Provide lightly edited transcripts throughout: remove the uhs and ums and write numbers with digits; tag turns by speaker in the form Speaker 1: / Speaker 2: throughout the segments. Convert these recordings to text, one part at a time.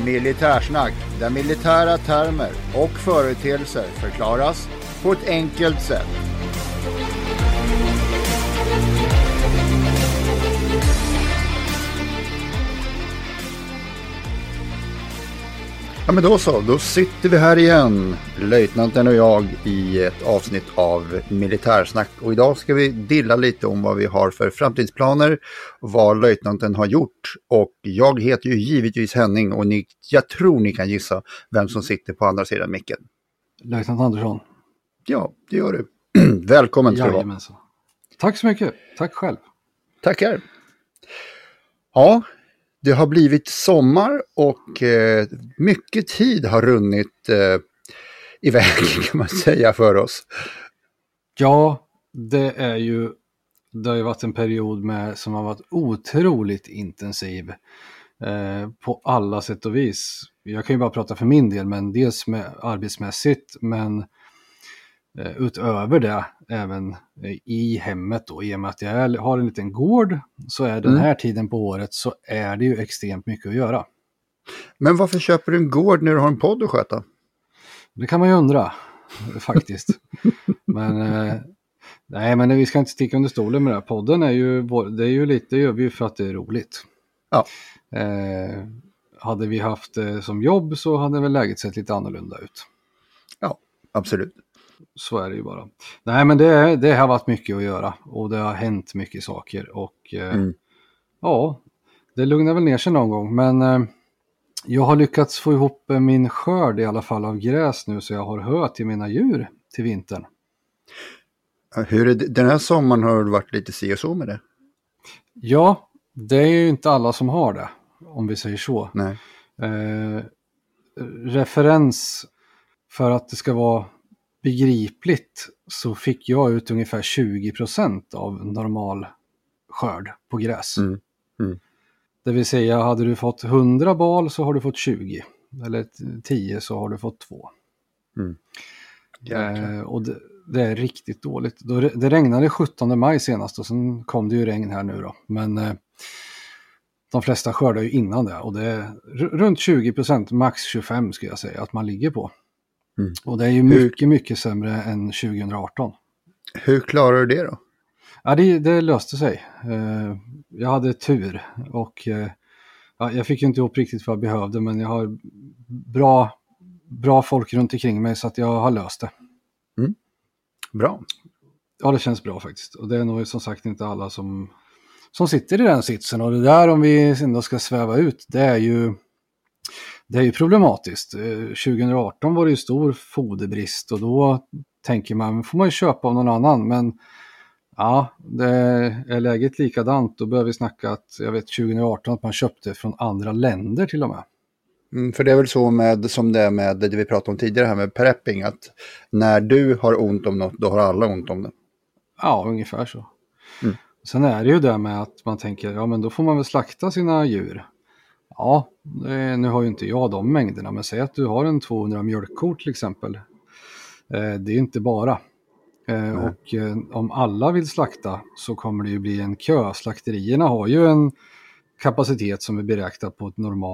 Speaker 1: Militärsnack, där militära termer och företeelser förklaras på ett enkelt sätt. Ja, men då sitter vi här igen, löjtnanten och jag, i ett avsnitt av Militärsnack. Och idag ska vi dilla lite om vad vi har för framtidsplaner, vad löjtnanten har gjort. Och jag heter ju givetvis Henning, och jag tror ni kan gissa vem som sitter på andra sidan micken.
Speaker 2: Löjtnant Andersson.
Speaker 1: Ja, det gör du. Välkommen ska du vara.
Speaker 2: Tack så mycket. Tack själv.
Speaker 1: Tackar. Ja, det har blivit sommar och mycket tid har runnit iväg, kan man säga, för oss.
Speaker 2: Ja, det har ju varit en period som har varit otroligt intensiv på alla sätt och vis. Jag kan ju bara prata för min del, men dels med arbetsmässigt, men utöver det även i hemmet då, i och med att jag har en liten gård, så är den här tiden på året så är det ju extremt mycket att göra.
Speaker 1: Men varför köper du en gård när du har en podd att sköta?
Speaker 2: Det kan man ju undra faktiskt. Men nej, men vi ska inte sticka under stolen med det här. Podden är ju, det är ju lite, det gör vi ju för att det är roligt.
Speaker 1: Ja.
Speaker 2: Hade vi haft det som jobb så hade väl läget sett lite annorlunda ut.
Speaker 1: Ja, absolut.
Speaker 2: Så är det ju bara. Nej, men det har varit mycket att göra. Och det har hänt mycket saker. Och ja, det lugnar väl ner sig någon gång. Men jag har lyckats få ihop min skörd i alla fall av gräs nu. Så jag har hö till mina djur till vintern.
Speaker 1: Hur är det, den här sommaren har det varit lite si och så med det?
Speaker 2: Ja, det är ju inte alla som har det. Om vi säger så.
Speaker 1: Nej.
Speaker 2: Referens för att det ska vara begripligt, så fick jag ut ungefär 20% av normal skörd på gräs. Det vill säga, hade du fått 100 bal så har du fått 20. Eller 10 så har du fått 2. Och det är riktigt dåligt. Det regnade 17 maj senast och sen kom det ju regn här nu då. Men de flesta skördar ju innan det. Och det är runt 20%, max 25 skulle jag säga att man ligger på. Och det är ju mycket sämre än 2018.
Speaker 1: Hur klarar du det då?
Speaker 2: Ja, det löste sig. Jag hade tur och jag fick ju inte ihop riktigt vad jag behövde, men jag har bra folk runt omkring mig så att jag har löst det.
Speaker 1: Bra.
Speaker 2: Ja, det känns bra faktiskt. Och det är nog som sagt inte alla som sitter i den sitsen. Och det där, om vi ändå ska sväva ut, det är ju problematiskt. 2018 var det ju stor foderbrist och då tänker man, får man ju köpa av någon annan. Men ja, det är läget likadant. Då börjar vi snacka att, jag vet 2018 att man köpte från andra länder till och med.
Speaker 1: För det är väl så som det är med det vi pratade om tidigare här med prepping, att när du har ont om något, då har alla ont om det. Ja,
Speaker 2: ungefär så. Sen är det ju det med att man tänker, ja men då får man väl slakta sina djur. Ja, nu har ju inte jag de mängderna, men säg att du har en 200 mjölkkor till exempel. Det är inte bara. Och om alla vill slakta så kommer det ju bli en kö. Slakterierna har ju en kapacitet som är beräknad på ett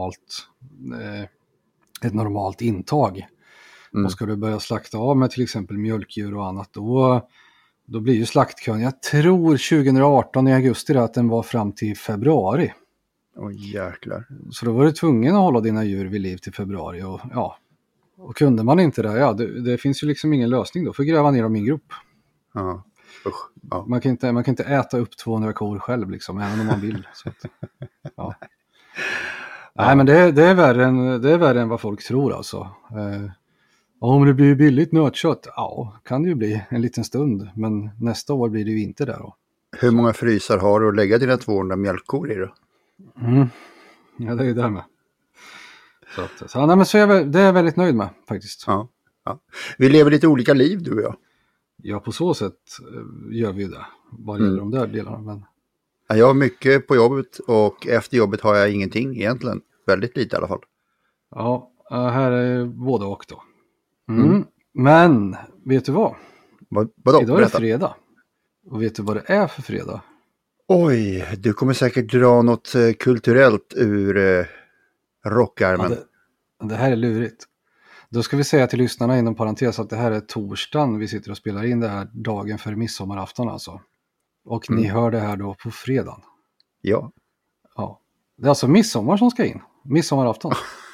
Speaker 2: normalt intag. Och ska du börja slakta av med till exempel mjölkdjur och annat, då blir ju slaktkön, jag tror 2018 i augusti att den var fram till februari.
Speaker 1: Jäklar.
Speaker 2: Så då var du tvungen att hålla dina djur vid liv till februari. Och kunde man inte det finns ju liksom ingen lösning då. För gräva ner dem i en grop.
Speaker 1: Ja. Usch. Ja.
Speaker 2: Man kan inte äta upp 200 kor själv liksom, även om man vill. Så att, ja. Nej, men det är värre än vad folk tror alltså. Om det blir billigt nötkött, ja, kan det ju bli en liten stund. Men nästa år blir det ju inte där då.
Speaker 1: Hur många frysar har du att lägga dina 200 mjölkkor i då?
Speaker 2: Ja, det är ju det med. Så det är jag väldigt nöjd med faktiskt.
Speaker 1: Ja. Vi lever lite olika liv, du och jag.
Speaker 2: Ja, på så sätt gör vi ju det. Vad gäller de där delarna. Men...
Speaker 1: Ja, jag har mycket på jobbet och efter jobbet har jag ingenting egentligen. Väldigt lite i alla fall.
Speaker 2: Ja, här är både och då. Men, vet du vad?
Speaker 1: Vadå?
Speaker 2: Idag är det fredag. Och vet du vad det är för fredag?
Speaker 1: Oj, du kommer säkert dra något kulturellt ur rockärmen.
Speaker 2: Det här är lurigt. Då ska vi säga till lyssnarna inom parentes att det här är torsdagen. Vi sitter och spelar in det här dagen för midsommarafton alltså. Och ni hör det här då på fredagen.
Speaker 1: Ja.
Speaker 2: Ja. Det är alltså midsommar som ska in. Midsommarafton.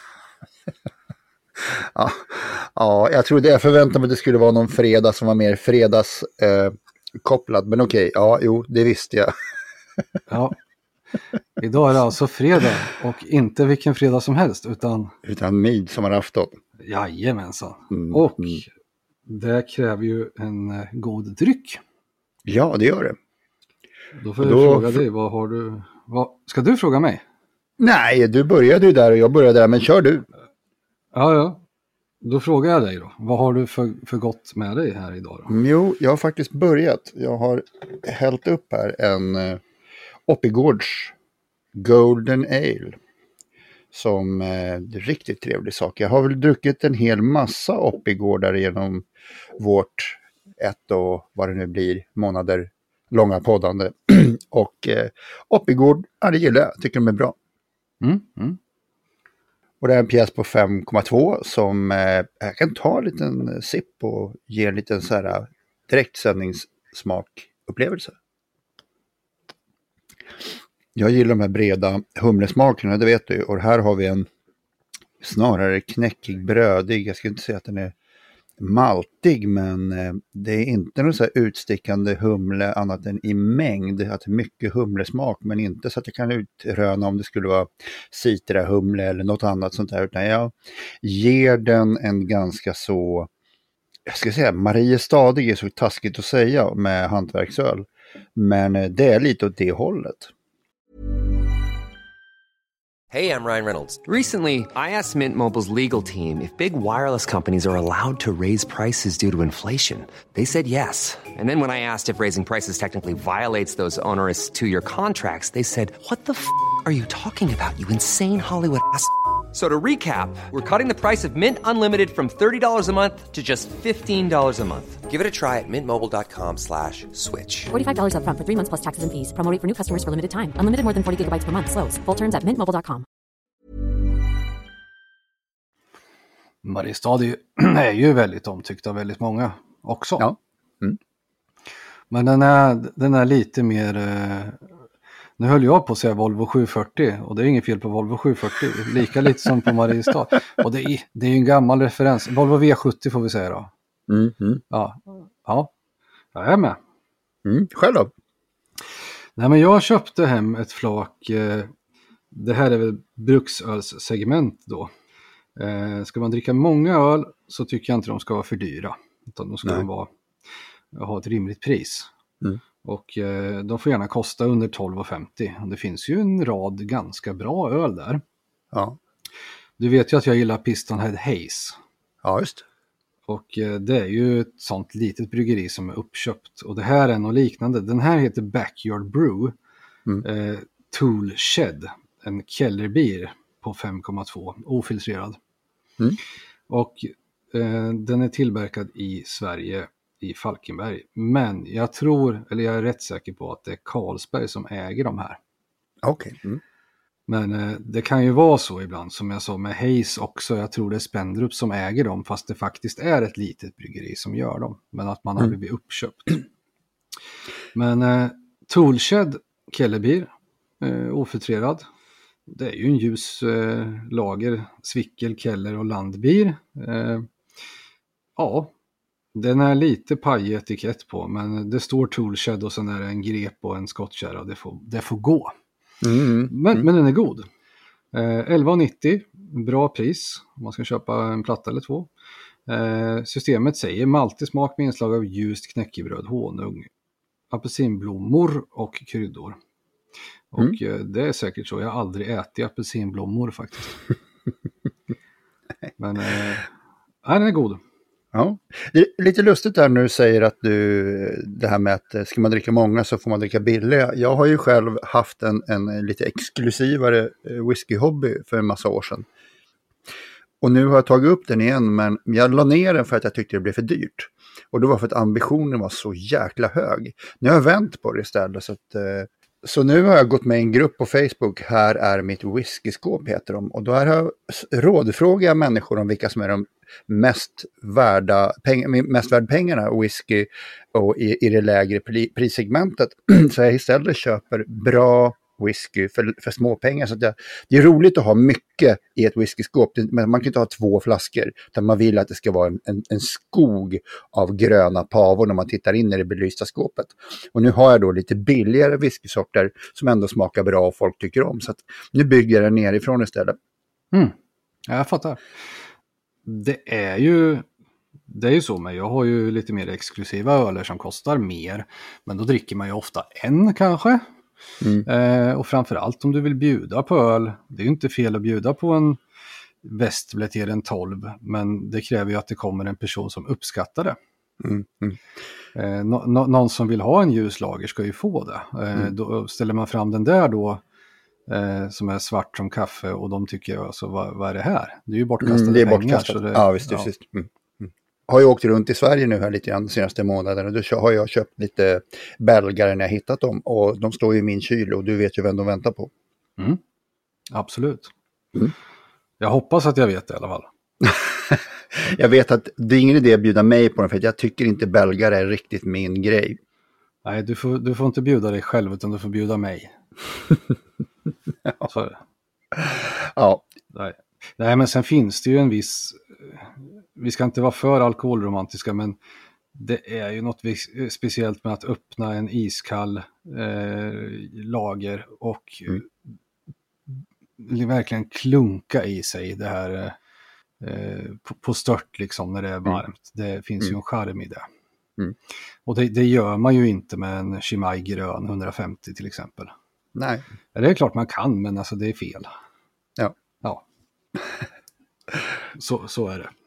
Speaker 1: Ja, jag förväntade mig att det skulle vara någon fredag som var mer fredagskopplad. Men okej, det visste jag.
Speaker 2: Ja. Idag är det alltså fredag och inte vilken fredag som helst
Speaker 1: utan midsommarafton.
Speaker 2: Jajamensan. Och det kräver ju en god dryck.
Speaker 1: Ja, det gör det.
Speaker 2: Då får jag fråga dig, vad har du... Ska du fråga mig?
Speaker 1: Nej, du började ju där och jag började där, men kör du.
Speaker 2: Ja. Då frågar jag dig då. Vad har du för gott med dig här idag då?
Speaker 1: Jo, jag har faktiskt börjat. Jag har hällt upp här en Oppigårds Golden Ale. Som riktigt trevlig sak. Jag har väl druckit en hel massa Oppigårdar genom vårt 1 och vad det nu blir månader långa poddande. Och Oppigård, det gillar jag. Tycker de är bra. Och det är en pjäs på 5,2 som jag kan ta en liten sipp och ge en liten så här direktsändningssmakupplevelse. Jag gillar de här breda humlesmakerna, det vet du. Och här har vi en snarare knäckig, brödig. Jag skulle inte säga att den är maltig, men det är inte någon så här utstickande humle annat än i mängd. Att mycket humlesmak, men inte så att jag kan utröna om det skulle vara citrahumle eller något annat sånt där. Utan jag ger den en ganska så, jag ska säga, Mariestadig är så taskigt att säga med hantverksöl. Men det är lite åt det hållet.
Speaker 3: Hey, I'm Ryan Reynolds. Recently, I asked Mint Mobile's legal team if big wireless companies are allowed to raise prices due to inflation. They said yes. And then when I asked if raising prices technically violates those onerous two-year contracts, they said, "What the f*** are you talking about, you insane Hollywood ass?" So to recap, we're cutting the price of Mint Unlimited from $30 a month to just $15 a month. Give it a try at mintmobile.com/switch.
Speaker 4: $45 up front for 3 months plus taxes and fees. Promo rate for new customers for limited time. Unlimited more than 40 gigabytes per month. Slows full terms at mintmobile.com.
Speaker 2: Mariestad är ju väldigt omtyckt av väldigt många också.
Speaker 1: Ja.
Speaker 2: Men den är lite mer... Nu höll jag på att säga Volvo 740 och det är inget fel på Volvo 740. Lika lite som på Mariestad. Och det är ju en gammal referens. Volvo V70 får vi säga då. Ja, jag är med.
Speaker 1: Själv då?
Speaker 2: Nej, men jag köpte hem ett flak. Det här är väl bruksölssegment då. Ska man dricka många öl så tycker jag inte de ska vara för dyra. Utan de ska ha ett rimligt pris. Och de får gärna kosta under 12,50. Det finns ju en rad ganska bra öl där.
Speaker 1: Ja.
Speaker 2: Du vet ju att jag gillar Pistonhead Haze.
Speaker 1: Ja, just.
Speaker 2: Och det är ju ett sånt litet bryggeri som är uppköpt. Och det här är något liknande. Den här heter Backyard Brew. Tool Shed. En Kellerbier på 5,2. Ofiltrerad. Och den är tillverkad i Sverige, i Falkenberg. Men jag är rätt säker på att det är Carlsberg som äger de här.
Speaker 1: Okej.
Speaker 2: Men det kan ju vara så ibland, som jag sa med Haze också. Jag tror det är Spendrup som äger dem, fast det faktiskt är ett litet bryggeri som gör dem. Men att man har blivit uppköpt. Men Toolshed Kellerbier, ofiltrerad. Det är ju en ljus lager, Svickel, Keller och Landbier. Ja, den är lite pajig etikett på, men det står Toolshed och sen är det en grep och en skottkärra. Det får gå. Men den är god. 11,90, bra pris om man ska köpa en platta eller 2. Systemet säger maltig smak med inslag av ljust knäckebröd, honung, apelsinblommor och kryddor. Och det är säkert så. Jag har aldrig ätit apelsinblommor faktiskt. Men den är god.
Speaker 1: Ja, det är lite lustigt där när du säger att det här med att ska man dricka många så får man dricka billiga. Jag har ju själv haft en lite exklusivare whiskyhobby för en massa år sedan. Och nu har jag tagit upp den igen, men jag la ner den för att jag tyckte det blev för dyrt. Och det var för att ambitionen var så jäkla hög. Nu har jag vänt på det istället, så att Så nu har jag gått med i en grupp på Facebook, här är mitt whiskyskåp heter de. Och då rådfrågar jag människor om vilka som är de mest värda pengarna whisky och i det lägre prissegmentet. Så jag istället köper bra whisky för små pengar. Så det är roligt att ha mycket i ett whiskyskåp, men man kan inte ha 2 flaskor. Utan man vill att det ska vara en skog av gröna pavor när man tittar in i det belysta skåpet. Och nu har jag då lite billigare whiskysorter som ändå smakar bra och folk tycker om. Så att nu bygger jag den nerifrån istället.
Speaker 2: Jag fattar. Det är ju så, men jag har ju lite mer exklusiva öler som kostar mer. Men då dricker man ju ofta en kanske. Och framförallt om du vill bjuda på öl. Det är ju inte fel att bjuda på en Westblett en 12. Men det kräver ju att det kommer en person som uppskattar det. Någon som vill ha en ljuslager ska ju få det. Då ställer man fram den där då. Som är svart som kaffe och de tycker alltså, vad är det här? Det är ju bortkastade
Speaker 1: det är
Speaker 2: pengar.
Speaker 1: bortkastat. Ja, visst. Har ju åkt runt i Sverige nu här lite grann de senaste månaderna. Och då har jag köpt lite belgare när jag hittat dem. Och de står ju i min kyl och du vet ju vem de väntar på.
Speaker 2: Absolut. Jag hoppas att jag vet det i alla fall.
Speaker 1: Jag vet att det är ingen idé att bjuda mig på den, för jag tycker inte belgare är riktigt min grej.
Speaker 2: Nej, du får inte bjuda dig själv utan du får bjuda mig. Så är det.
Speaker 1: Ja.
Speaker 2: Nej, men sen finns det ju en viss... Vi ska inte vara för alkoholromantiska, men det är ju något speciellt med att öppna en iskall lager och verkligen klunka i sig det här på stört liksom när det är varmt. Det finns ju en charm i det. Och det gör man ju inte med en Chimay grön 150 till exempel.
Speaker 1: Nej.
Speaker 2: Det är klart man kan, men alltså det är fel.
Speaker 1: Ja.
Speaker 2: Så är det.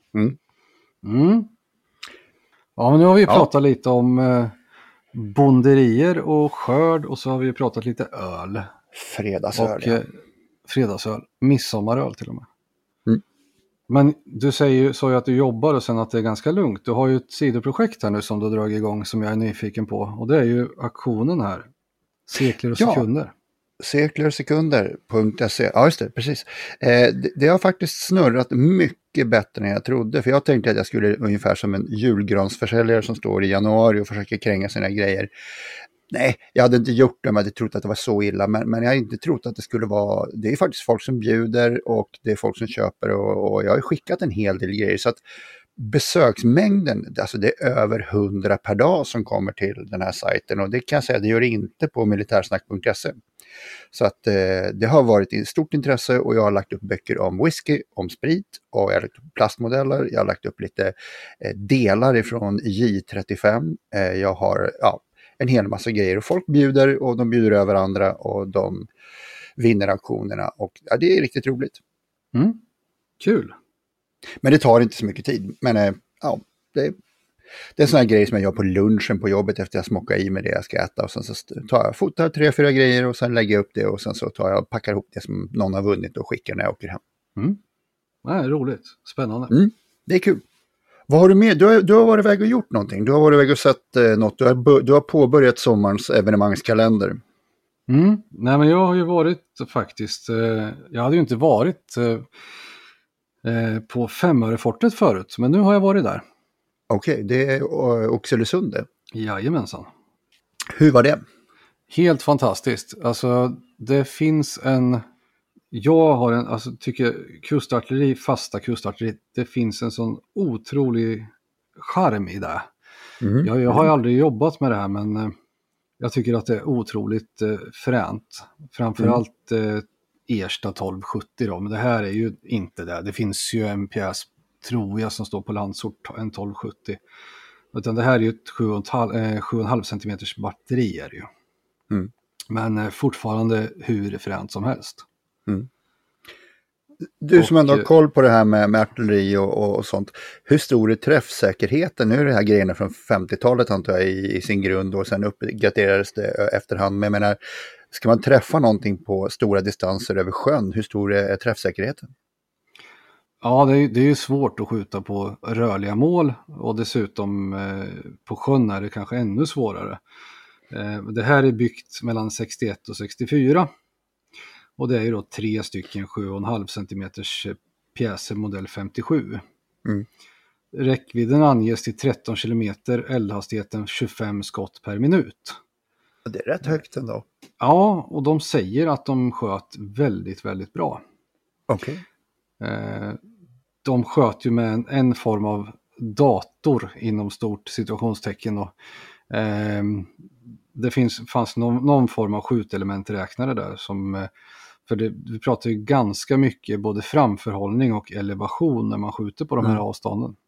Speaker 2: Ja, men nu har vi pratat lite om bonderier och skörd, och så har vi pratat lite öl.
Speaker 1: Fredagsöl.
Speaker 2: Och fredagsöl. Midsommaröl till och med. Men du sa ju att du jobbar och sen att det är ganska lugnt. Du har ju ett sidoprojekt här nu som du har dragit igång som jag är nyfiken på. Och det är ju aktionen här. Sekler och sekunder.
Speaker 1: Seklersekunder.se. Ja, just det, precis. Det har faktiskt snurrat mycket bättre än jag trodde. För jag tänkte att jag skulle ungefär som en julgransförsäljare som står i januari och försöker kränga sina grejer. Nej, jag hade inte gjort det, men jag hade trott att det var så illa. Men jag hade inte trott att det skulle vara... Det är faktiskt folk som bjuder och det är folk som köper. Och jag har skickat en hel del grejer. Så att besöksmängden, alltså det är över 100 per dag som kommer till den här sajten. Och det kan jag säga, det gör det inte på militärsnack.se. Så att det har varit ett stort intresse och jag har lagt upp böcker om whisky, om sprit och jag har lagt upp plastmodeller. Jag har lagt upp lite delar ifrån J35. Jag har en hel massa grejer och folk bjuder och de bjuder över andra och de vinner auktionerna och det är riktigt roligt.
Speaker 2: Kul.
Speaker 1: Men det tar inte så mycket tid. Men det är en sån här grej som jag gör på lunchen på jobbet efter jag smockar i med det jag ska äta. Och sen så fotar 3-4 grejer och sen lägger jag upp det och sen så packar ihop det som någon har vunnit och skickar när jag åker hem.
Speaker 2: Roligt. Spännande.
Speaker 1: Det är kul. Vad har du med? Du har varit iväg och gjort någonting. Du har varit iväg och sett något. Du har påbörjat sommarens evenemangskalender.
Speaker 2: Nej, men jag har ju varit faktiskt... jag hade ju inte varit på Femörefortet förut. Men nu har jag varit där.
Speaker 1: Okej, det är Oxelösund det.
Speaker 2: Jajamensan.
Speaker 1: Hur var det?
Speaker 2: Helt fantastiskt. Alltså, det finns tycker kustartilleri, fasta kustartilleri, det finns en sån otrolig charm i det. Jag har ju aldrig jobbat med det här, men jag tycker att det är otroligt fränt. Framförallt Ersta 1270 då, men det här är ju inte det. Det finns ju en pjäs, tror jag, som står på Landsort, en 1270. Utan det här är ju ett 7,5 cm batteri är det ju. Men fortfarande hur fränt som helst.
Speaker 1: Du som ändå har koll på det här med artilleri och sånt. Hur stor är träffsäkerheten? Nu är det här grejerna från 50-talet antar jag i sin grund och sen uppgraderades det efterhand. Men jag menar, ska man träffa någonting på stora distanser över sjön, hur stor är träffsäkerheten?
Speaker 2: Ja, det är ju svårt att skjuta på rörliga mål och dessutom på sjön är det kanske ännu svårare. Det här är byggt mellan 61 och 64. Och det är ju då 3 stycken 7,5 cm pjäser modell 57. Räckvidden anges till 13 km, eldhastigheten 25 skott per minut.
Speaker 1: Det är rätt högt ändå.
Speaker 2: Ja, och de säger att de sköt väldigt, väldigt bra.
Speaker 1: Okej.
Speaker 2: De sköt ju med en form av dator inom stort situationstecken. Och, det fanns någon form av skjutelementräknare där. För vi pratar ju ganska mycket både framförhållning och elevation när man skjuter på de här avstånden.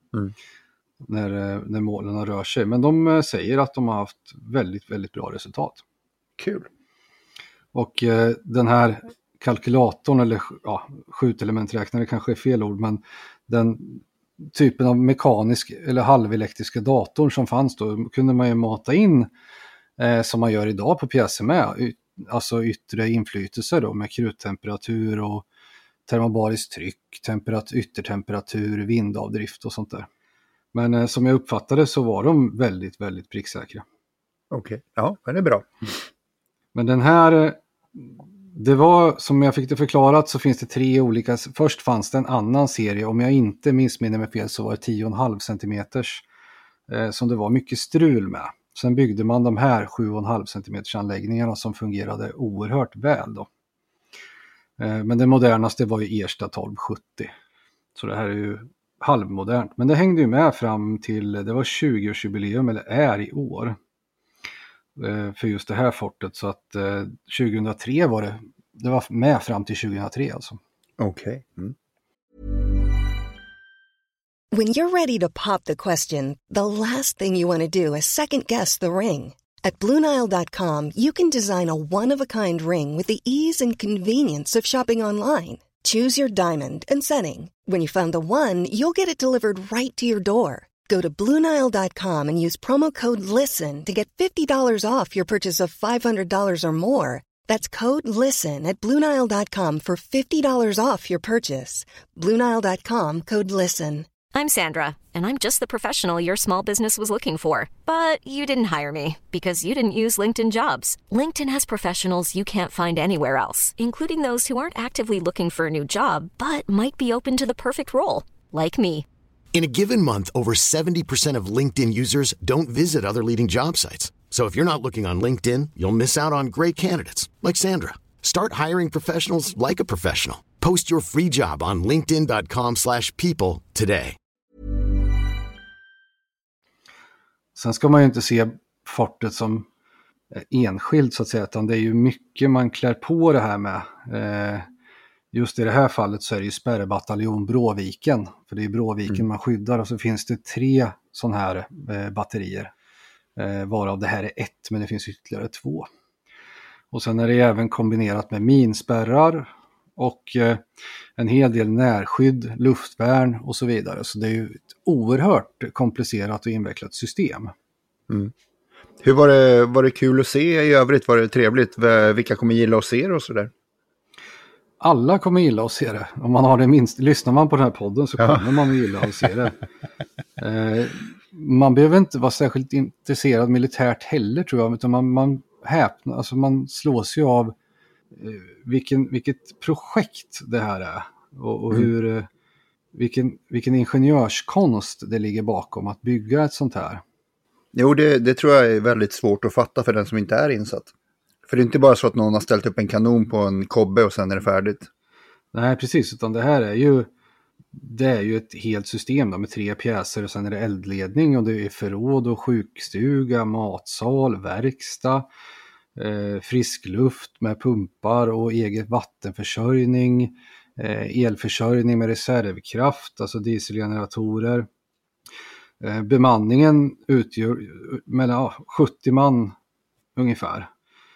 Speaker 2: När målen rör sig. Men de säger att de har haft väldigt, väldigt bra resultat.
Speaker 1: Kul.
Speaker 2: Och den här kalkylatorn, eller skjutelementräknare kanske är fel ord, men den typen av mekanisk eller halvelektriska datorn som fanns då kunde man ju mata in som man gör idag på pjäser med. Alltså yttre inflytelser då med kruttemperatur och termobariskt tryck, yttertemperatur, vindavdrift och sånt där. Men som jag uppfattade så var de väldigt, väldigt pricksäkra.
Speaker 1: Okej, ja, men det är bra.
Speaker 2: Men den här, det var som jag fick det förklarat så finns det 3 olika. Först fanns det en annan serie, om jag inte missminner mig fel så var det 10,5 cm som det var mycket strul med. Sen byggde man de här 7,5 cm anläggningarna som fungerade oerhört väl då. Men det modernaste var ju Ersta 1270. Så det här är ju halvmodernt. Men det hängde ju med fram till, det var 20-årsjubileum eller är i år. För just det här fortet. Så att 2003 var det var med fram till 2003 alltså.
Speaker 1: Okej.
Speaker 5: When you're ready to pop the question, the last thing you want to do is second guess the ring. At BlueNile.com you can design a one-of-a-kind ring with the ease and convenience of shopping online. Choose your diamond and setting. When you find the one, you'll get it delivered right to your door. Go to BlueNile.com and use promo code LISTEN to get $50 off your purchase of $500 or more. That's code LISTEN at BlueNile.com for $50 off your purchase. BlueNile.com, code LISTEN.
Speaker 6: I'm Sandra, and I'm just the professional your small business was looking for. But you didn't hire me because you didn't use LinkedIn Jobs. LinkedIn has professionals you can't find anywhere else, including those who aren't actively looking for a new job, but might be open to the perfect role, like me.
Speaker 7: In a given month, over 70% of LinkedIn users don't visit other leading job sites. So if you're not looking on LinkedIn, you'll miss out on great candidates like Sandra. Start hiring professionals like a professional. Post your free job on linkedin.com/people today.
Speaker 2: Sen ska man ju inte se fortet som enskilt så att säga, utan det är ju mycket man klär på det här med. Just i det här fallet så är det ju spärrebataljon Bråviken, för det är Bråviken man skyddar, och så finns det 3 sån här batterier, varav det här är 1, men det finns ytterligare 2. Och sen är det även kombinerat med minspärrar och en hel del närskydd, luftvärn och så vidare. Så det är ju ett oerhört komplicerat och invecklat system.
Speaker 1: Hur var det kul att se i övrigt? Var det trevligt? Vilka kommer gilla att se det och sådär?
Speaker 2: Alla kommer gilla att se det. Om man har det minst, lyssnar man på den här podden så kommer man gilla att se det. Man behöver inte vara särskilt intresserad militärt heller, tror jag, utan man häpnar, alltså man slås ju av vilket projekt det här är och hur vilken ingenjörskonst det ligger bakom att bygga ett sånt här.
Speaker 1: Jo, det tror jag är väldigt svårt att fatta för den som inte är insatt. För det är inte bara så att någon har ställt upp en kanon på en kobbe och sen är det färdigt. Nej,
Speaker 2: precis, utan det här är ju ett helt system då, med 3 pjäser, och sen är det eldledning och det är förråd och sjukstuga, matsal, verkstad, frisk luft med pumpar och eget vattenförsörjning, elförsörjning med reservkraft, alltså dieselgeneratorer. Bemanningen utgör mellan 70 man ungefär.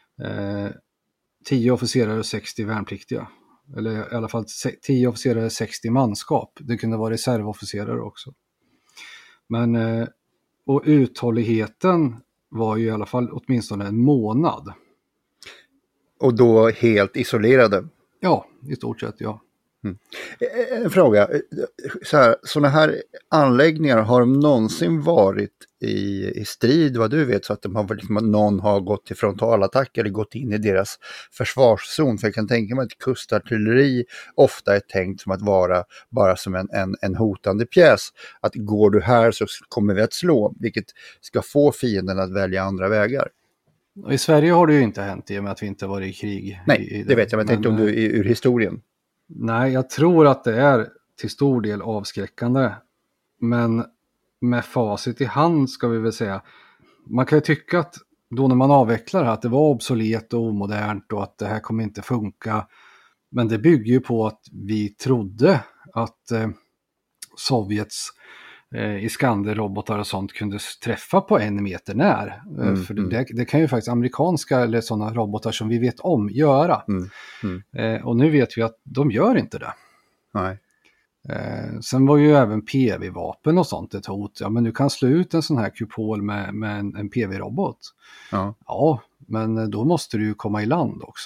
Speaker 2: 10 officerare och 60 värnpliktiga. Eller i alla fall 10 officerare och 60 manskap. Det kunde vara reservofficerare också. Men och uthålligheten var ju i alla fall åtminstone en månad.
Speaker 1: Och då helt isolerade?
Speaker 2: Ja, i stort sett, ja.
Speaker 1: En fråga, sådana här anläggningar, har de någonsin varit i strid, vad du vet, så att någon har gått till frontalattack eller gått in i deras försvarszon? För jag kan tänka mig att kustartilleri ofta är tänkt som att vara bara som en hotande pjäs. Att går du här så kommer vi att slå, vilket ska få fienden att välja andra vägar.
Speaker 2: I Sverige har det ju inte hänt i och med att vi inte varit i krig.
Speaker 1: Nej, det vet jag, men tänkte om du ur historien.
Speaker 2: Nej, jag tror att det är till stor del avskräckande. Men med facit i hand ska vi väl säga. Man kan ju tycka att då när man avvecklar det här, att det var obsolet och omodernt och att det här kommer inte funka. Men det bygger ju på att vi trodde att Sovjets Iskander-robotar och sånt kunde träffa på 1 meter när. För det kan ju faktiskt amerikanska eller sådana robotar som vi vet om göra. Och nu vet vi att de gör inte det.
Speaker 1: Nej.
Speaker 2: Sen var ju även PV-vapen och sånt ett hot. Ja, men du kan slå ut en sån här kupol med en PV-robot. Ja, men då måste du ju komma i land också.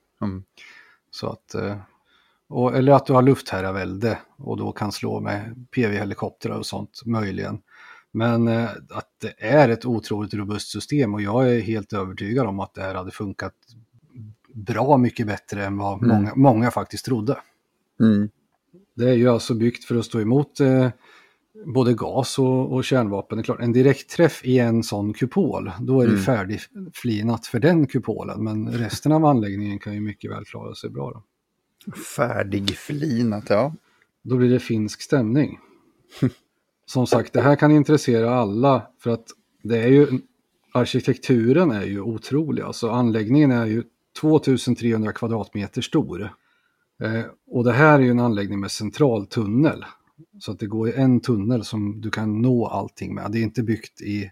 Speaker 2: Så att... eller att du har luftherravälde och då kan slå med PV-helikoptrar och sånt möjligen. Men att det är ett otroligt robust system och jag är helt övertygad om att det här hade funkat bra mycket bättre än vad många faktiskt trodde. Det är ju alltså byggt för att stå emot både gas och kärnvapen. Det är klart, en direktträff i en sån kupol, då är det färdigflinat för den kupolen. Men resten av anläggningen kan ju mycket väl klara sig bra då.
Speaker 1: Färdigflinat, ja.
Speaker 2: Då blir det finsk stämning. Som sagt, det här kan intressera alla för att det är ju, arkitekturen är ju otrolig. Alltså anläggningen är ju 2300 kvadratmeter stor. Och det här är ju en anläggning med centraltunnel. Så att det går i en tunnel som du kan nå allting med. Det är inte byggt i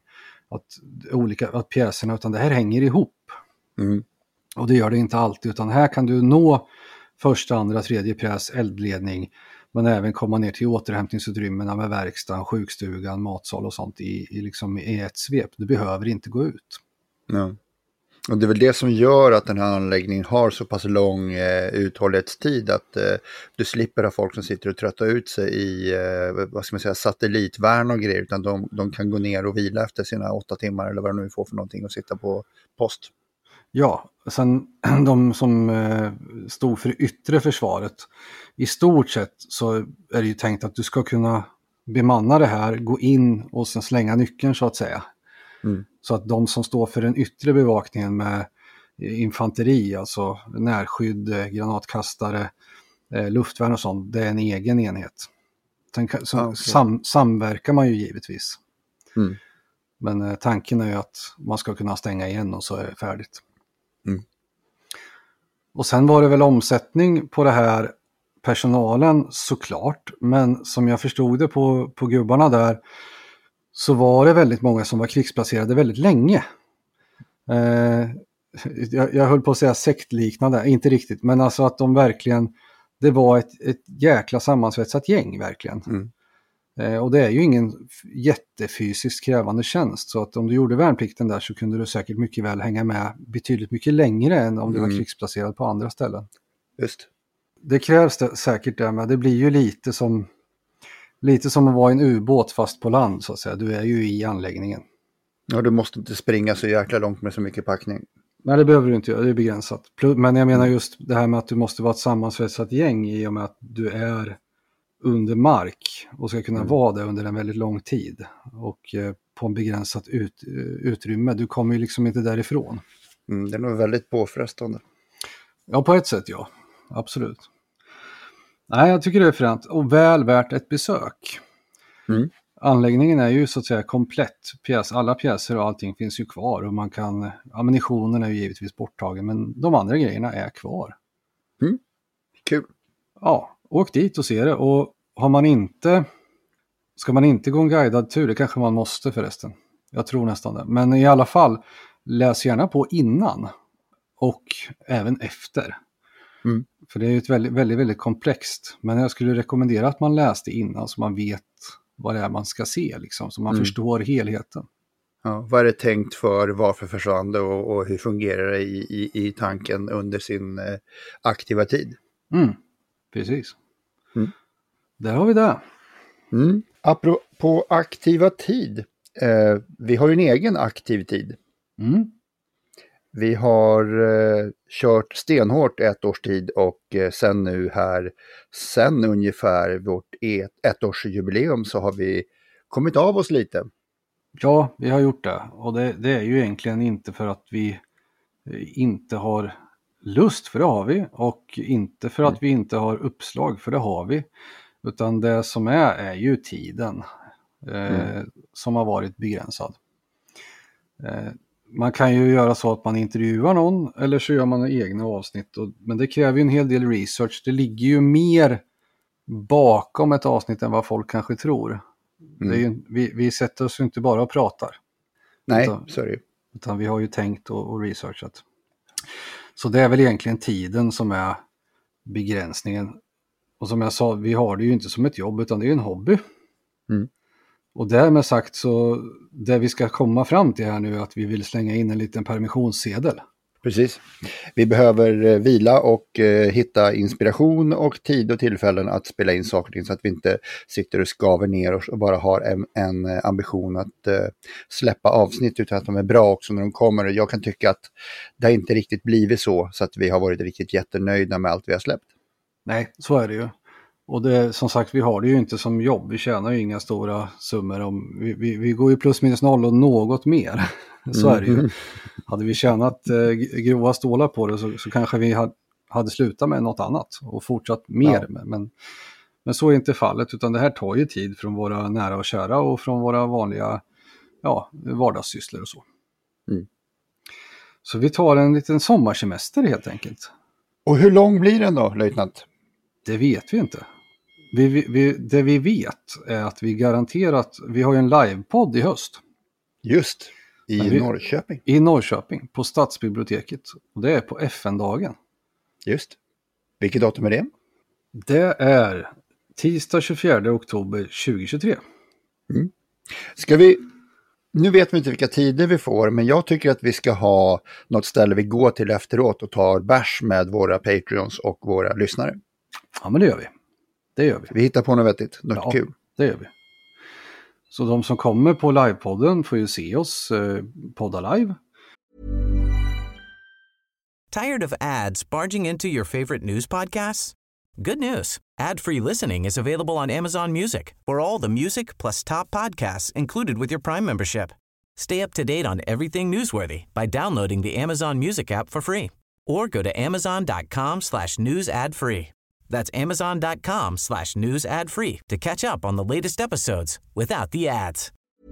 Speaker 2: att pjäserna, utan det här hänger ihop. Och det gör det inte alltid, utan här kan du nå första, andra, tredje pjäs, eldledning, men även komma ner till återhämtningsutrymmena med verkstaden, sjukstugan, matsal och sånt i ett svep. Du behöver inte gå ut.
Speaker 1: Ja. Och det är väl det som gör att den här anläggningen har så pass lång uthållighetstid, att du slipper ha folk som sitter och tröttar ut sig i satellitvärn och grejer, utan de kan gå ner och vila efter sina 8 timmar eller vad de nu får för någonting och sitta på post.
Speaker 2: Ja, sen de som stod för det yttre försvaret, i stort sett så är det ju tänkt att du ska kunna bemanna det här, gå in och sen slänga nyckeln så att säga. Så att de som står för den yttre bevakningen med infanteri, alltså närskydd, granatkastare, luftvärn och sånt, det är en egen enhet. Sen samverkar man ju givetvis. Men tanken är ju att man ska kunna stänga igen och så är det färdigt. Och sen var det väl omsättning på det här personalen såklart, men som jag förstod det på gubbarna där så var det väldigt många som var krigsplacerade väldigt länge. Jag höll på att säga sektliknande, inte riktigt, men alltså att de verkligen, det var ett jäkla sammansvetsat gäng verkligen. Och det är ju ingen jättefysiskt krävande tjänst, så att om du gjorde värnplikten där så kunde du säkert mycket väl hänga med betydligt mycket längre än om du var krigsplacerad på andra ställen.
Speaker 1: Just.
Speaker 2: Det krävs det säkert där, men det blir ju lite som att vara i en ubåt fast på land så att säga. Du är ju i anläggningen.
Speaker 1: Ja, du måste inte springa så jäkla långt med så mycket packning.
Speaker 2: Nej, det behöver du inte göra, det är begränsat. Men jag menar just det här med att du måste vara ett sammansvetsat gäng i och med att du är under mark och ska kunna vara det under en väldigt lång tid. Och på en begränsat utrymme. Du kommer ju liksom inte därifrån.
Speaker 1: Det är nog väldigt påfrestande.
Speaker 2: Ja, på ett sätt ja. Absolut. Nej, jag tycker det är fränt och väl värt ett besök. Anläggningen är ju så att säga komplett. Alla pjäser och allting finns ju kvar. Och ammunitionen är ju givetvis borttagen, men de andra grejerna är kvar.
Speaker 1: Kul.
Speaker 2: Ja, åk dit och se det. Och ska man inte gå en guidad tur, det kanske man måste förresten. Jag tror nästan det. Men i alla fall, läs gärna på innan och även efter. För det är ju ett väldigt, väldigt, väldigt komplext. Men jag skulle rekommendera att man läste innan så man vet vad det är man ska se. Liksom, så man förstår helheten.
Speaker 1: Ja, vad är det tänkt för, varför försvann det och hur fungerar det i tanken under sin aktiva tid?
Speaker 2: Precis. Där har vi det.
Speaker 1: Apropå aktiva tid. Vi har ju en egen aktiv tid. Vi har kört stenhårt ett års tid och sen nu här, sen ungefär vårt ettårsjubileum så har vi kommit av oss lite.
Speaker 2: Ja, vi har gjort det. Och det är ju egentligen inte för att vi inte har lust, för det har vi. Och inte för att vi inte har uppslag, för det har vi. Utan det som är ju tiden som har varit begränsad. Man kan ju göra så att man intervjuar någon eller så gör man egna avsnitt. Men det kräver ju en hel del research. Det ligger ju mer bakom ett avsnitt än vad folk kanske tror. Det är ju, vi sätter oss ju inte bara och pratar.
Speaker 1: Nej, så är det ju.
Speaker 2: Utan vi har ju tänkt och researchat. Så det är väl egentligen tiden som är begränsningen. Och som jag sa, vi har det ju inte som ett jobb utan det är ju en hobby. Och därmed sagt så, det vi ska komma fram till här nu är att vi vill slänga in en liten permissionssedel.
Speaker 1: Precis. Vi behöver vila och hitta inspiration och tid och tillfällen att spela in saker så att vi inte sitter och skaver ner oss och bara har en ambition att släppa avsnitt utan att de är bra också när de kommer. Och jag kan tycka att det har inte riktigt blivit så att vi har varit riktigt jättenöjda med allt vi har släppt.
Speaker 2: Nej, så är det ju. Och det, som sagt, vi har det ju inte som jobb. Vi tjänar ju inga stora summor. Vi går ju plus minus noll och något mer. Så är det ju. Hade vi tjänat grova stålar på det så kanske vi hade slutat med något annat och fortsatt mer. Ja. Men så är inte fallet, utan det här tar ju tid från våra nära och kära och från våra vanliga vardagssysslor och så. Så vi tar en liten sommarsemester helt enkelt.
Speaker 1: Och hur lång blir den då, löjtnant?
Speaker 2: Det vet vi inte. Det vi vet är att vi garanterat, vi har ju en livepodd i höst.
Speaker 1: Just, i Norrköping.
Speaker 2: I Norrköping, på Stadsbiblioteket. Och det är på FN-dagen.
Speaker 1: Just. Vilket datum är det?
Speaker 2: Det är tisdag 24 oktober 2023.
Speaker 1: Ska vi... Nu vet vi inte vilka tider vi får, men jag tycker att vi ska ha något ställe vi går till efteråt och tar bärs med våra Patreons och våra lyssnare.
Speaker 2: Ja, men det gör vi. Det gör vi.
Speaker 1: Vi hittar på något vettigt, något kul.
Speaker 2: Det gör vi. Så de som kommer på livepodden får ju se oss podda live.
Speaker 8: Tired of ads barging into your favorite news podcasts? Good news. Ad-free listening is available on Amazon Music for all the music plus top podcasts included with your Prime membership. Stay up to date on everything newsworthy by downloading the Amazon Music app for free or go to amazon.com/news ad free. That's amazon.com/news ad free to catch up on the latest episodes without the ads.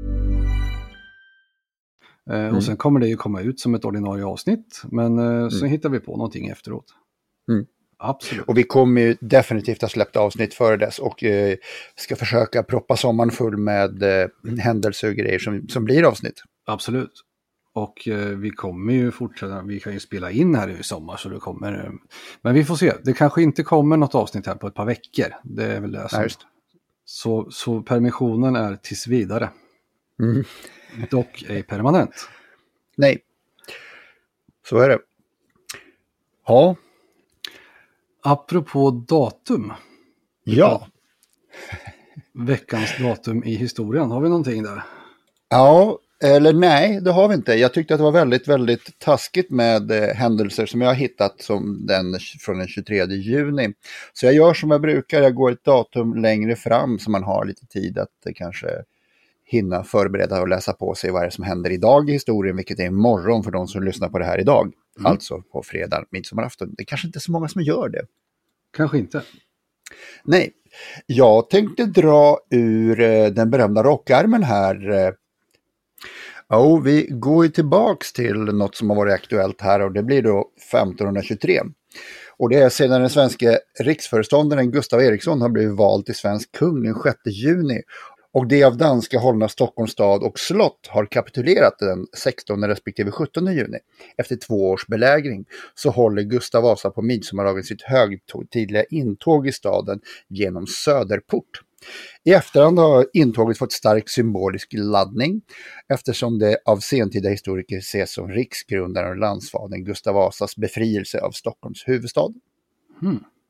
Speaker 2: Och sen kommer det ju komma ut som ett ordinarie avsnitt, men så hittar vi på någonting efteråt. Absolut.
Speaker 1: Och vi kommer ju definitivt att släppa avsnitt före dess och ska försöka proppa sommaren full med händelser och grejer som blir avsnitt.
Speaker 2: Absolut. Och vi kommer ju fortsätta, vi kan ju spela in här i sommar så det kommer, men vi får se, det kanske inte kommer något avsnitt här på ett par veckor, det är väl det som, så permissionen är tills vidare. Dock ej permanent.
Speaker 1: Nej, så är det. Ja.
Speaker 2: Apropå datum.
Speaker 1: Ja.
Speaker 2: Veckans datum i historien, har vi någonting där?
Speaker 1: Ja, eller nej, det har vi inte. Jag tyckte att det var väldigt, väldigt taskigt med händelser som jag har hittat som från den 23 juni. Så jag gör som jag brukar, jag går ett datum längre fram så man har lite tid att kanske hinna förbereda och läsa på sig vad det är som händer idag i historien, vilket är imorgon för de som lyssnar på det här idag. Alltså på fredag, midsommarafton. Det är kanske inte så många som gör det.
Speaker 2: Kanske inte.
Speaker 1: Nej, jag tänkte dra ur den berömda rockärmen här. Vi går ju tillbaks till något som har varit aktuellt här och det blir då 1523. Och det är sedan den svenska riksföreståndaren Gustav Eriksson har blivit vald till svensk kung den 6 juni. Och det av danska hållna Stockholms stad och slott har kapitulerat den 16 respektive 17 juni. Efter 2 års belägring så håller Gustav Vasa på midsommardagen sitt högtidliga intåg i staden genom Söderport. I efterhand har intåget fått stark symbolisk laddning eftersom det av sentida historiker ses som riksgrundaren och landsfadern Gustav Vasas befrielse av Stockholms huvudstad.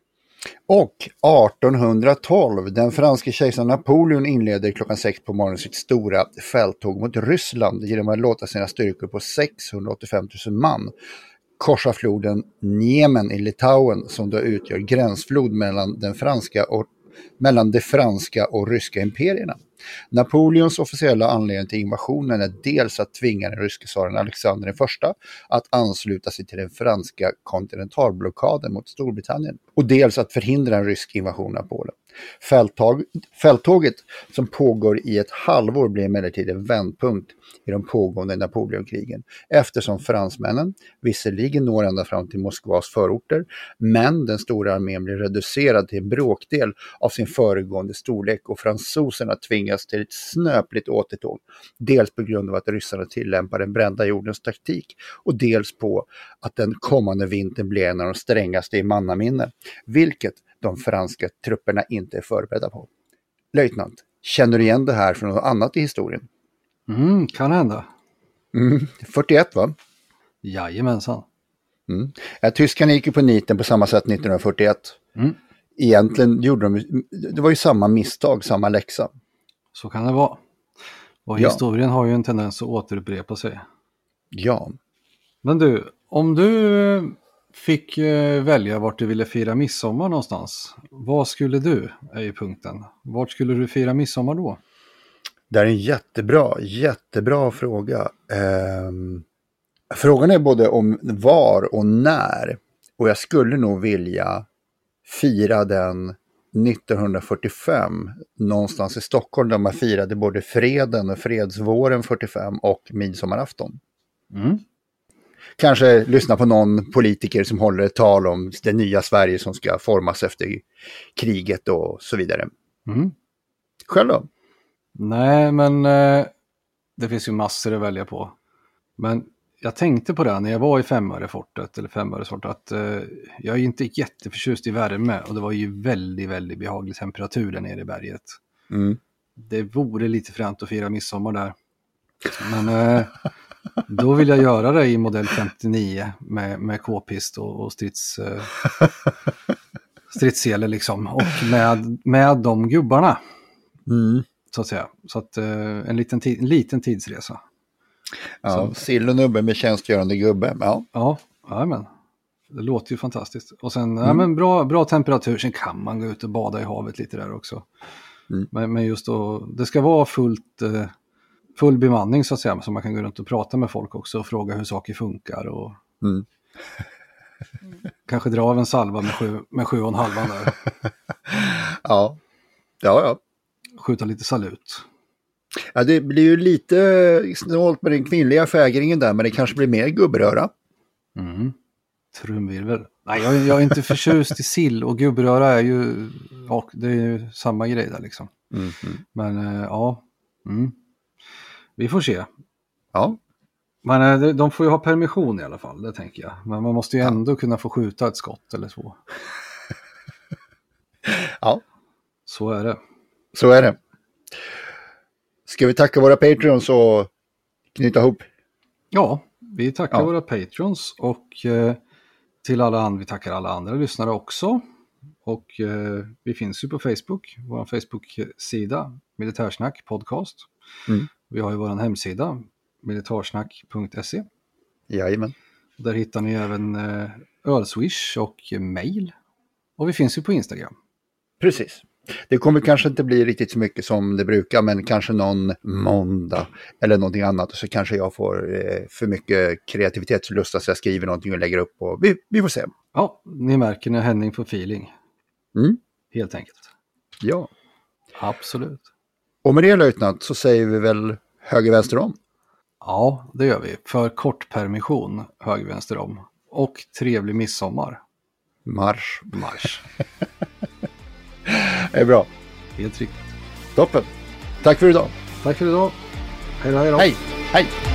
Speaker 1: Och 1812, den franske kejsaren Napoleon inleder klockan 6 på morgonen sitt stora fälttåg mot Ryssland genom att låta sina styrkor på 685 000 man korsa floden Niemen i Litauen, som då utgör gränsflod mellan de franska och ryska imperierna. Napoleons officiella anledning till invasionen är dels att tvinga den ryske tsaren Alexander I att ansluta sig till den franska kontinentalblockaden mot Storbritannien och dels att förhindra en rysk invasion av Polen. Fälttåget som pågår i ett halvår blir emellertid en vändpunkt i de pågående Napoleonkrigen, eftersom fransmännen visserligen når ända fram till Moskvas förorter, men den stora armén blir reducerad till en bråkdel av sin föregående storlek och fransoserna tvingas till ett snöpligt återtåg, dels på grund av att ryssarna tillämpar den brända jordens taktik och dels på att den kommande vintern blir en av de strängaste i mannaminne, vilket de franska trupperna inte är förberedda på. Löjtnant, känner du igen det här från något annat i historien?
Speaker 2: Kan hända.
Speaker 1: 41 va?
Speaker 2: Jajamensan.
Speaker 1: Ja, tyskarna gick ju på niten på samma sätt 1941. Egentligen gjorde det var ju samma misstag, samma läxa.
Speaker 2: Så kan det vara. Och historien har ju en tendens att återupprepa sig.
Speaker 1: Ja.
Speaker 2: Men du, om du fick välja vart du ville fira midsommar någonstans, vad skulle du, är ju punkten. Vart skulle du fira midsommar då?
Speaker 1: Det är en jättebra fråga. Frågan är både om var och när. Och jag skulle nog vilja fira den 1945 någonstans i Stockholm, där man firade både freden och fredsvåren 45 och midsommarafton. Kanske lyssna på någon politiker som håller ett tal om det nya Sverige som ska formas efter kriget och så vidare. Själv då?
Speaker 2: Nej, men det finns ju massor att välja på. Men jag tänkte på det när jag var i Femörefortet att jag är inte jätteförtjust i värme och det var ju väldigt, väldigt behaglig temperatur där nere i berget. Det vore lite fränt att fira midsommar där. Men då vill jag göra det i modell 59 med k-pist och stridssele liksom. Och med de gubbarna. Så att säga. Så att en liten tidsresa.
Speaker 1: Ja, sill och nubbe med tjänstgörande gubbe.
Speaker 2: Ja, men det låter ju fantastiskt. Och sen men bra temperatur. Sen kan man gå ut och bada i havet lite där också. Men just då, det ska vara full bemanning så att säga. Så man kan gå runt och prata med folk också och fråga hur saker funkar. Och kanske dra av en salva med 7,5 där.
Speaker 1: Ja.
Speaker 2: Skjuta lite salut.
Speaker 1: Ja, det blir ju lite snålt med den kvinnliga fägringen där, men det kanske blir mer gubbröra.
Speaker 2: Trumvirvel. Nej, jag är inte förtjust i sill och gubbröra är ju, och det är ju samma grej där liksom. Men vi får se.
Speaker 1: Ja.
Speaker 2: Men de får ju ha permission i alla fall, det tänker jag. Men man måste ju ändå kunna få skjuta ett skott eller så.
Speaker 1: Ja.
Speaker 2: Så är det.
Speaker 1: Så är det. Ska vi tacka våra Patreons och knyta ihop?
Speaker 2: Ja, vi tackar våra Patreons och vi tackar alla andra lyssnare också. Och vi finns ju på Facebook, vår Facebook-sida Militärsnack podcast. Vi har ju vår hemsida militarsnack.se.
Speaker 1: Jajamän.
Speaker 2: Där hittar ni även ölswish och mail. Och vi finns ju på Instagram.
Speaker 1: Precis. Det kommer kanske inte bli riktigt så mycket som det brukar, men kanske någon måndag eller någonting annat. Och så kanske jag får för mycket kreativitetslust så jag skriver någonting och lägger upp. Och vi får se.
Speaker 2: Ja, ni märker när Henning får feeling. Helt enkelt.
Speaker 1: Ja.
Speaker 2: Absolut.
Speaker 1: Och med det, löjtnant, så säger vi väl höger vänster om?
Speaker 2: Ja, det gör vi. För kort permission, höger vänster om. Och trevlig midsommar.
Speaker 1: Marsch. Det är bra.
Speaker 2: Helt riktigt.
Speaker 1: Toppen. Tack för idag.
Speaker 2: Tack för idag. Hej då.
Speaker 1: Hej.